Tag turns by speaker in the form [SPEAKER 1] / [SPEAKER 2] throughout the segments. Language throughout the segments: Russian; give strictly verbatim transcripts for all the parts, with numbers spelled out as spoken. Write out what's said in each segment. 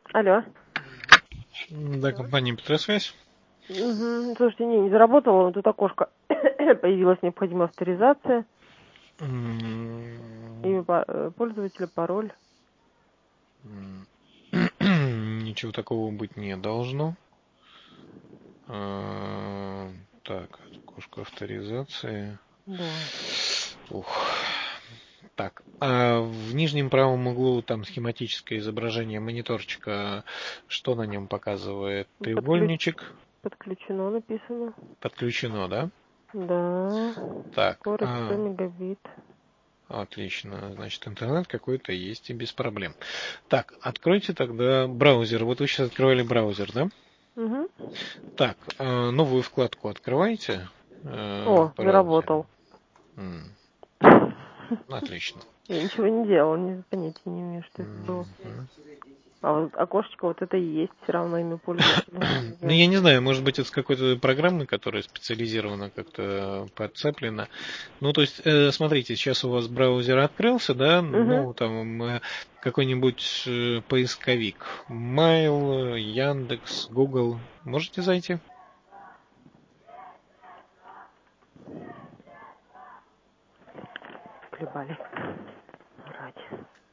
[SPEAKER 1] Алло.
[SPEAKER 2] Да, компания Петросвязь.
[SPEAKER 1] Угу. Слушайте, не, не заработало, но тут окошко появилась необходимая авторизация. Имя по- пользователя, пароль.
[SPEAKER 2] Ничего такого быть не должно. А, так, окошко авторизации.
[SPEAKER 1] Да.
[SPEAKER 2] Ух. Так, а в нижнем правом углу там схематическое изображение мониторчика. Что на нем показывает? Треугольничек.
[SPEAKER 1] Подключено написано.
[SPEAKER 2] Подключено, да?
[SPEAKER 1] Да.
[SPEAKER 2] Так.
[SPEAKER 1] Скорость
[SPEAKER 2] А,
[SPEAKER 1] сто мегабит.
[SPEAKER 2] Отлично. Значит, интернет какой-то есть и без проблем. Так, откройте тогда браузер. Вот вы сейчас открывали браузер, да?
[SPEAKER 1] Угу.
[SPEAKER 2] Так, э, новую вкладку открывайте. Э,
[SPEAKER 1] О,
[SPEAKER 2] в браузере.
[SPEAKER 1] заработал.
[SPEAKER 2] М, Отлично.
[SPEAKER 1] Я ничего не делал, не понятия не имею, что это было.
[SPEAKER 2] Мгм.
[SPEAKER 1] А вот окошечко вот это и есть все равно имя пользователя.
[SPEAKER 2] Ну, я не знаю, может быть, это с какой-то программы, которая специализирована, как-то подцеплена. Ну, то есть, э, смотрите, сейчас у вас браузер открылся, да, ну, там э, какой-нибудь э, поисковик. Mail, Яндекс, Google. Можете зайти?
[SPEAKER 1] Хлебали. Ради.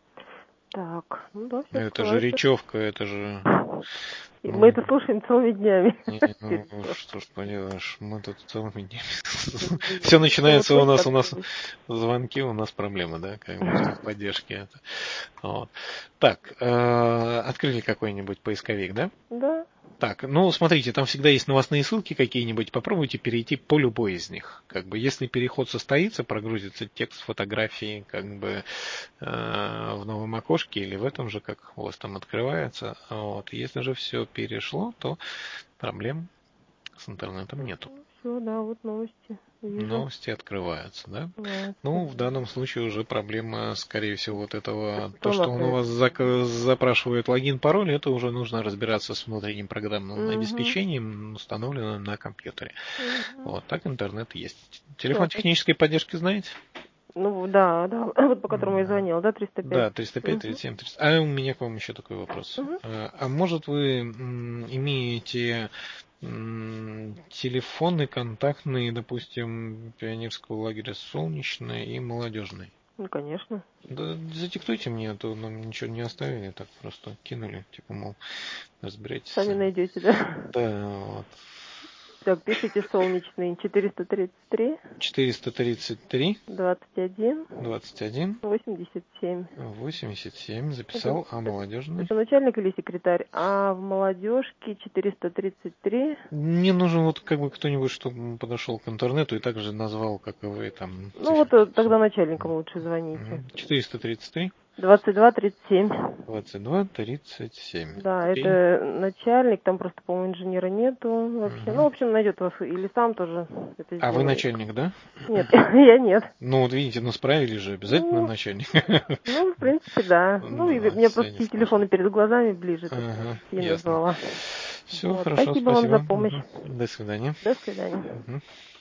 [SPEAKER 1] Так, ну да, все
[SPEAKER 2] Это же
[SPEAKER 1] открывается.
[SPEAKER 2] речевка, это же...
[SPEAKER 1] И мы
[SPEAKER 2] Ну,
[SPEAKER 1] это слушаем целыми днями.
[SPEAKER 2] не, ну что ж поделаешь, мы тут целыми днями. Все начинается у нас, у нас звонки, у нас проблемы, да, как бы в поддержке. Вот. Так, э, открыли какой-нибудь поисковик, да?
[SPEAKER 1] Да.
[SPEAKER 2] Так, ну смотрите, там всегда есть новостные ссылки какие-нибудь, попробуйте перейти по любой из них. Как бы, если переход состоится, прогрузится текст, фотографии, как бы э, в новом окошке или в этом же, как у вас там открывается. Вот. Если же все перешло, то проблем с интернетом нету.
[SPEAKER 1] Все, да, вот новости. Вижу.
[SPEAKER 2] Новости открываются, да?
[SPEAKER 1] Вот.
[SPEAKER 2] Ну, в данном случае уже проблема, скорее всего, вот этого, то,
[SPEAKER 1] Что
[SPEAKER 2] что он у
[SPEAKER 1] например?
[SPEAKER 2] вас зак- запрашивает логин, пароль, это уже нужно разбираться с внутренним программным
[SPEAKER 1] Угу.
[SPEAKER 2] обеспечением, установленным на компьютере.
[SPEAKER 1] Угу.
[SPEAKER 2] Вот, так интернет есть.
[SPEAKER 1] Все.
[SPEAKER 2] Телефон технической поддержки знаете?
[SPEAKER 1] Ну, да, да, вот по которому я звонила, да, триста пять?
[SPEAKER 2] Да, триста пять тридцать семь тридцать. А у меня к вам еще такой вопрос.
[SPEAKER 1] Угу.
[SPEAKER 2] А а может вы м, имеете м, телефоны контактные, допустим, пионерского лагеря Солнечный и Молодежный?
[SPEAKER 1] Ну, конечно.
[SPEAKER 2] Да задиктуйте мне, а то нам ничего не оставили, так просто кинули, типа, мол, разбирайтесь
[SPEAKER 1] Сами
[SPEAKER 2] сами.
[SPEAKER 1] найдете, да?
[SPEAKER 2] Да, вот.
[SPEAKER 1] Так, пишите солнечный четыреста тридцать три
[SPEAKER 2] четыреста тридцать три
[SPEAKER 1] двадцать один
[SPEAKER 2] двадцать один
[SPEAKER 1] восемьдесят семь.
[SPEAKER 2] восемьдесят семь
[SPEAKER 1] Это,
[SPEAKER 2] записал, а молодежный?
[SPEAKER 1] это начальник или секретарь? А в молодежке четыреста тридцать три.
[SPEAKER 2] Мне нужен вот как бы кто-нибудь, чтобы подошел к интернету и также назвал, как и вы, там,
[SPEAKER 1] Ну вот э,
[SPEAKER 2] циферки.
[SPEAKER 1] тогда начальникам лучше звоните.
[SPEAKER 2] четыреста тридцать три
[SPEAKER 1] двадцать два тридцать семь.
[SPEAKER 2] двадцать два тридцать семь.
[SPEAKER 1] Да,
[SPEAKER 2] Окей.
[SPEAKER 1] это начальник, там просто, по-моему, инженера нету вообще. Ну, в
[SPEAKER 2] Мгм.
[SPEAKER 1] общем, найдет вас или сам тоже это
[SPEAKER 2] А вы
[SPEAKER 1] сделает.
[SPEAKER 2] начальник, да?
[SPEAKER 1] Нет, я нет.
[SPEAKER 2] Ну, вот видите, ну справились же, обязательно
[SPEAKER 1] Ну,
[SPEAKER 2] начальник.
[SPEAKER 1] ну, в принципе, да. Ну, и
[SPEAKER 2] Да,
[SPEAKER 1] мне
[SPEAKER 2] все
[SPEAKER 1] просто
[SPEAKER 2] не
[SPEAKER 1] такие
[SPEAKER 2] сложно.
[SPEAKER 1] телефоны перед глазами ближе, так
[SPEAKER 2] Ага,
[SPEAKER 1] и
[SPEAKER 2] ясно.
[SPEAKER 1] назвала.
[SPEAKER 2] Все,
[SPEAKER 1] Вот,
[SPEAKER 2] хорошо,
[SPEAKER 1] спасибо вам за
[SPEAKER 2] спасибо.
[SPEAKER 1] помощь.
[SPEAKER 2] Мгм. До свидания.
[SPEAKER 1] До свидания.
[SPEAKER 2] Мгм.